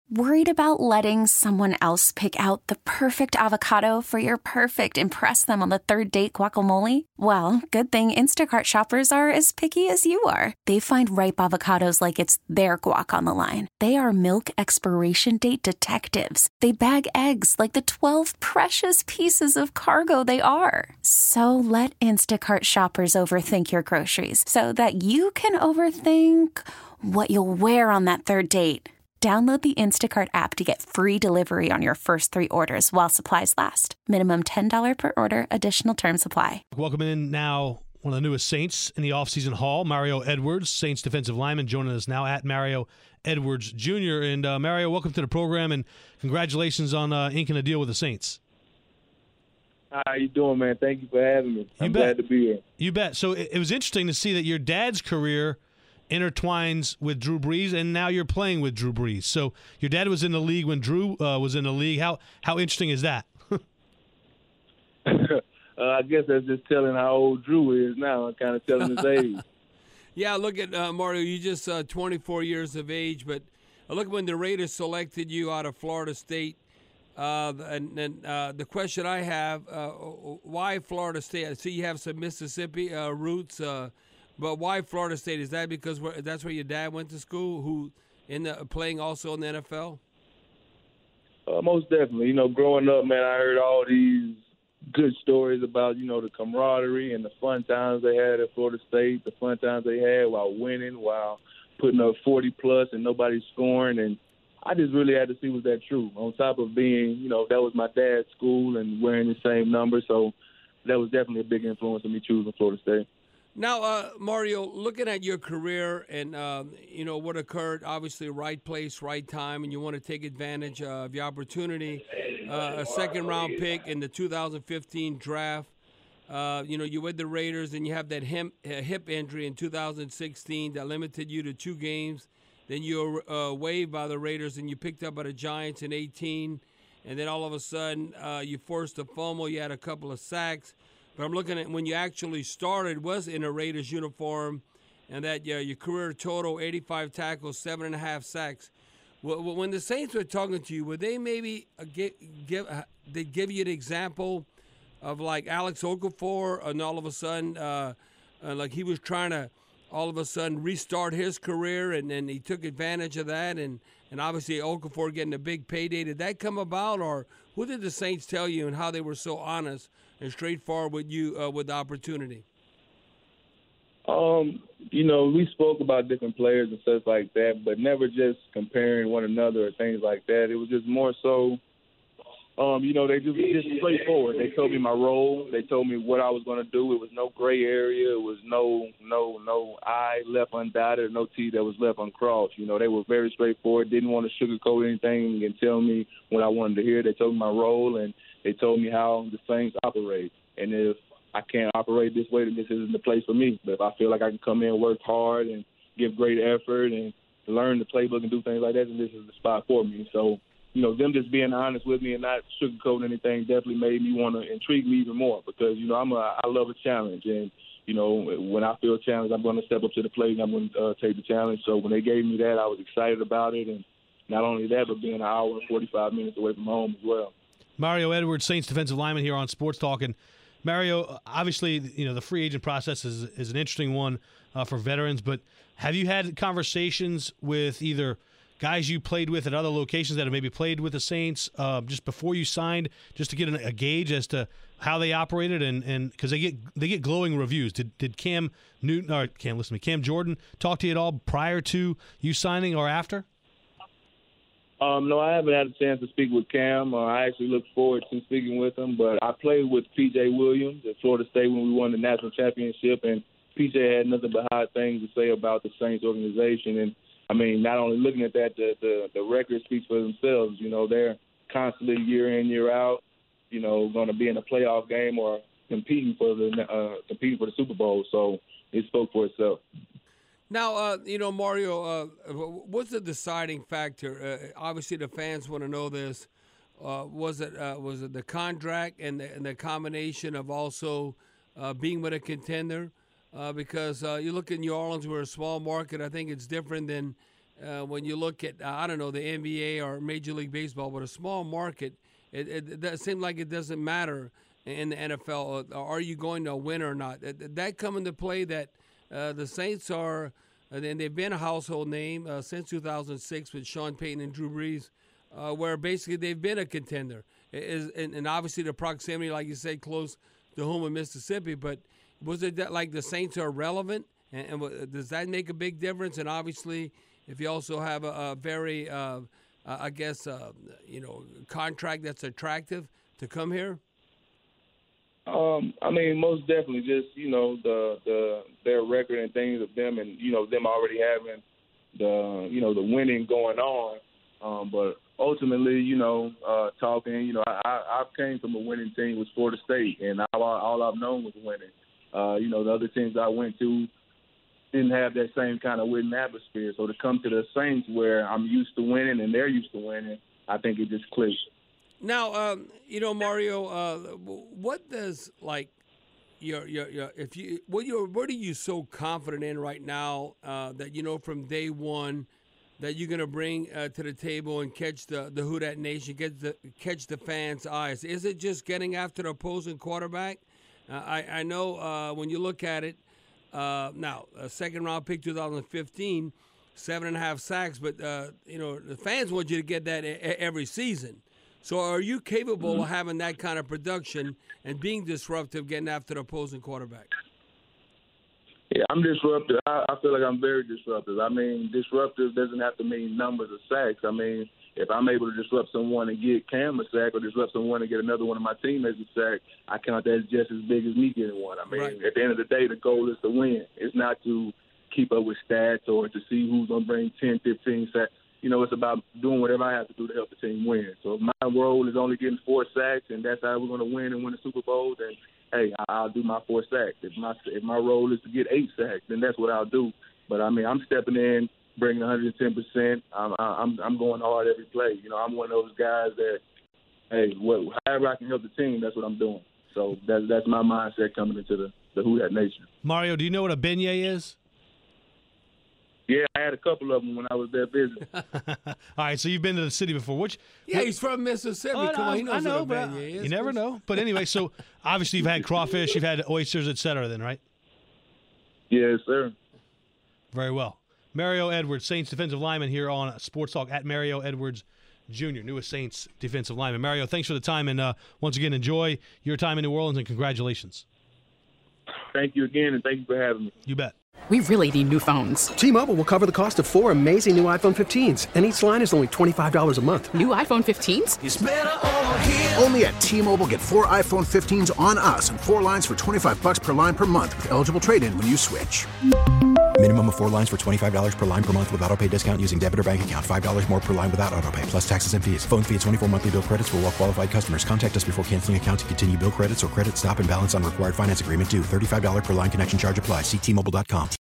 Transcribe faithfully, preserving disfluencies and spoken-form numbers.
Worried about letting someone else pick out the perfect avocado for your perfect impress them on the third date guacamole? Well, good thing Instacart shoppers are as picky as you are. They find ripe avocados like it's their guac on the line. They are milk expiration date detectives. They bag eggs like the twelve precious pieces of cargo they are. So let Instacart shoppers overthink your groceries so that you can overthink what you'll wear on that third date. Download the Instacart app to get free delivery on your first three orders while supplies last. Minimum ten dollars per order. Additional terms apply. Welcome in now one of the newest Saints in the offseason haul, Mario Edwards, Saints defensive lineman, joining us now at Mario Edwards Junior And uh, Mario, welcome to the program, and congratulations on uh, inking a deal with the Saints. How you doing, man? Thank you for having me. I'm glad to be here. You bet. So it, it was interesting to see that your dad's career intertwines with Drew Brees, and now you're playing with Drew Brees. So your dad was in the league when Drew uh, was in the league. How how interesting is that? uh, I guess that's just telling how old Drew is now. I'm kind of telling his age. Yeah, look at uh, Mario. You just uh, twenty-four years of age, but look when the Raiders selected you out of Florida State. Uh, and and uh, the question I have, uh, why Florida State? I see you have some Mississippi uh, roots. Uh, But why Florida State? Is that because that's where your dad went to school, who in the playing also in the N F L? Uh, most definitely. You know, growing up, man, I heard all these good stories about, you know, the camaraderie and the fun times they had at Florida State, the fun times they had while winning, while putting up forty plus and nobody scoring. And I just really had to see, was that true? On top of being, you know, that was my dad's school and wearing the same number. So that was definitely a big influence on me choosing Florida State. Now, uh, Mario, looking at your career and, um, you know, what occurred, obviously right place, right time, and you want to take advantage uh, of your opportunity. Uh, a second-round pick in the two thousand fifteen draft. Uh, you know, you're with the Raiders, and you have that hip, uh, hip injury in two thousand sixteen that limited you to two games. Then you were uh, waived by the Raiders, and you picked up by the Giants in eighteen. And then all of a sudden, uh, you forced a fumble. You had a couple of sacks. But I'm looking at when you actually started was in a Raiders uniform, and that yeah, your career total eighty-five tackles, seven and a half sacks. When the Saints were talking to you, would they maybe give, give they give you an example of like Alex Okafor, and all of a sudden, uh, uh, like he was trying to all of a sudden restart his career, and then he took advantage of that, and and obviously Okafor getting a big payday. Did that come about, or what did the Saints tell you, and how they were so honest and straightforward with you uh, with the opportunity? Um, you know, we spoke about different players and stuff like that, but never just comparing one another or things like that. It was just more so, um, you know, they just just straightforward. They told me my role. They told me what I was going to do. It was no gray area. It was no no no I left undotted, no T that was left uncrossed. You know, they were very straightforward. Didn't want to sugarcoat anything and tell me what I wanted to hear. They told me my role, and they told me how the Saints operate. And if I can't operate this way, then this isn't the place for me. But if I feel like I can come in, work hard, and give great effort and learn the playbook and do things like that, then this is the spot for me. So, you know, them just being honest with me and not sugarcoating anything definitely made me want to intrigue me even more because, you know, I'm a, I love a challenge. And, you know, when I feel challenged, I'm going to step up to the plate and I'm going to uh, take the challenge. So when they gave me that, I was excited about it. And not only that, but being an hour and forty-five minutes away from home as well. Mario Edwards, Saints defensive lineman here on Sports Talk. And Mario, obviously, you know, the free agent process is, is an interesting one uh, for veterans, but have you had conversations with either guys you played with at other locations that have maybe played with the Saints uh, just before you signed, just to get an, a gauge as to how they operated? And and because they get they get glowing reviews. Did did Cam Newton or Cam listen to me, Cam Jordan talk to you at all prior to you signing or after? Um, no, I haven't had a chance to speak with Cam. Uh, I actually look forward to speaking with him. But I played with P J Williams at Florida State when we won the national championship, and P J had nothing but high things to say about the Saints organization. And, I mean, not only looking at that, the, the, the record speaks for themselves. You know, they're constantly year in, year out, you know, going to be in a playoff game or competing for the uh, competing for the Super Bowl. So it spoke for itself. Now, uh, you know, Mario, uh, what's the deciding factor? Uh, obviously, the fans want to know this. Uh, was it uh, was it the contract and the, and the combination of also uh, being with a contender? Uh, because uh, you look at New Orleans, we're a small market. I think it's different than uh, when you look at, uh, I don't know, the N B A or Major League Baseball, but a small market, it, it, it seems like it doesn't matter in the N F L. Uh, are you going to win or not? Did that come into play that uh, the Saints are, and uh, they've been a household name uh, since two thousand six with Sean Payton and Drew Brees, uh, where basically they've been a contender. It is, and, and obviously the proximity, like you said, close to home in Mississippi, but was it that like the Saints are relevant? And, and does that make a big difference? And obviously, if you also have a, a very, uh, I guess, uh, you know, contract that's attractive to come here. Um, I mean, most definitely, just you know the the their record and things of them, and you know them already having the you know the winning going on. Um, but ultimately, you know, uh, talking, you know, I, I came from a winning team with Florida State, and all, all I've known was winning. Uh, you know, the other teams I went to didn't have that same kind of winning atmosphere. So to come to the Saints where I'm used to winning and they're used to winning, I think it just clicks. Now, um, you know, Mario, uh, what does like your your, your if you what you what are you so confident in right now uh, that you know from day one that you're going to bring uh, to the table and catch the the Who Dat Nation, get the catch the fans' eyes? Is it just getting after the opposing quarterback? Uh, I I know uh, when you look at it. Uh, now, a second-round pick, two thousand fifteen, seven and a half sacks. But uh, you know, the fans want you to get that a- every season. So, are you capable mm-hmm. of having that kind of production and being disruptive, getting after the opposing quarterback? Yeah, I'm disruptive. I, I feel like I'm very disruptive. I mean, disruptive doesn't have to mean numbers of sacks. I mean, if I'm able to disrupt someone and get Cam a sack or disrupt someone and get another one of my teammates a sack, I count that as just as big as me getting one. I mean, right. At the end of the day, the goal is to win. It's not to keep up with stats or to see who's going to bring ten, fifteen sacks. You know, it's about doing whatever I have to do to help the team win. So if my role is only getting four sacks and that's how we're going to win and win the Super Bowl, then, hey, I'll do my four sacks. If my if my role is to get eight sacks, then that's what I'll do. But, I mean, I'm stepping in, bringing one hundred ten percent. I'm, I'm I'm going hard every play. You know, I'm one of those guys that, hey, what, however I can help the team, that's what I'm doing. So that's that's my mindset coming into the, the Who Dat Nation. Mario, do you know what a beignet is? Yeah, I had a couple of them when I was there visiting. All right, so you've been to the city before. Which? Yeah, he's from Mississippi. Oh, Come no, on, he knows I know, what a beignet is. You never know. But anyway, so obviously you've had crawfish, you've had oysters, et cetera then, right? Yes, sir. Very well. Mario Edwards, Saints defensive lineman here on Sports Talk at Mario Edwards Junior, newest Saints defensive lineman. Mario, thanks for the time, and uh, once again, enjoy your time in New Orleans, and congratulations. Thank you again, and thank you for having me. You bet. We really need new phones. T-Mobile will cover the cost of four amazing new iPhone fifteens, and each line is only twenty-five dollars a month. New iPhone fifteens? It's better over here. Only at T-Mobile, get four iPhone fifteens on us and four lines for twenty-five dollars per line per month with eligible trade-in when you switch. Minimum of four lines for twenty-five dollars per line per month with autopay discount using debit or bank account. five dollars more per line without autopay, plus taxes and fees. Phone fee at twenty-four monthly bill credits for well-qualified customers. Contact us before canceling account to continue bill credits or credit stop and balance on required finance agreement due. thirty-five dollars per line connection charge applies. See T Mobile dot com.